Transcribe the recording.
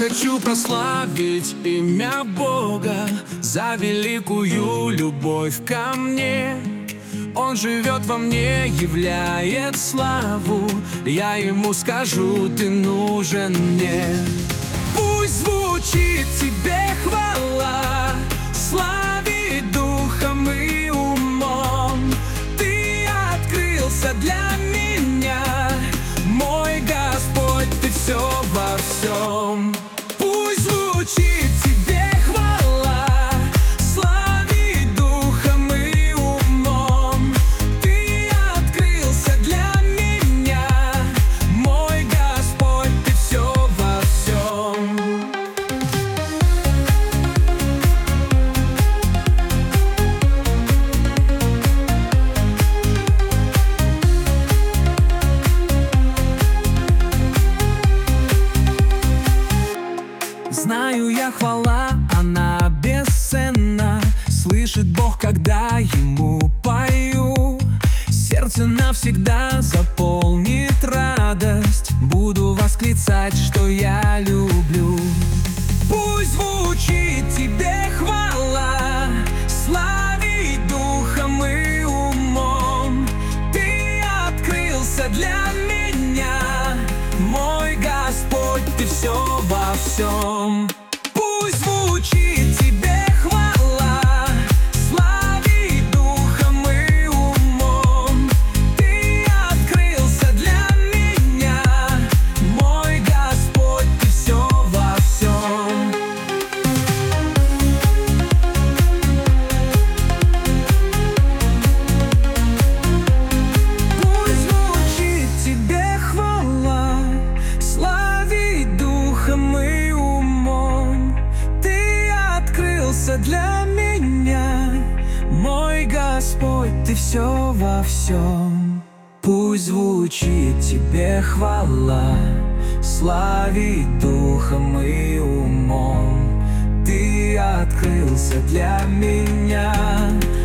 хочу прославить имя Бога за великую любовь ко мне. Он живет во мне, являет славу. Я ему скажу: ты нужен мне. Пусть звучит тебе хвала, слави духом и умом. Ты открылся для меня, мой Господь, ты все во всем. Пусть звучит тебе хвала, слави духом и умом. Ты открылся для меня, мой Господь, ты все во всем. Знаю я, хвала, она бесценна. Слышит Бог, когда ему пою. Сердце навсегда заполнит радость. Буду восклицать, что я люблю. Пусть звучит тебе хвала, слави духом и умом. Ты открылся для меня, мой Господь, ты все во всем. Пусть звучит тебе хвала, слави духом и умом. Ты открылся для меня, мой Господь, ты все во всем. Пусть звучит тебе хвала, слави духом и умом. Ты открылся для меня, мой Господь, ты все во всем. Пусть звучит тебе хвала, слави духом и умом. Ты открылся для меня,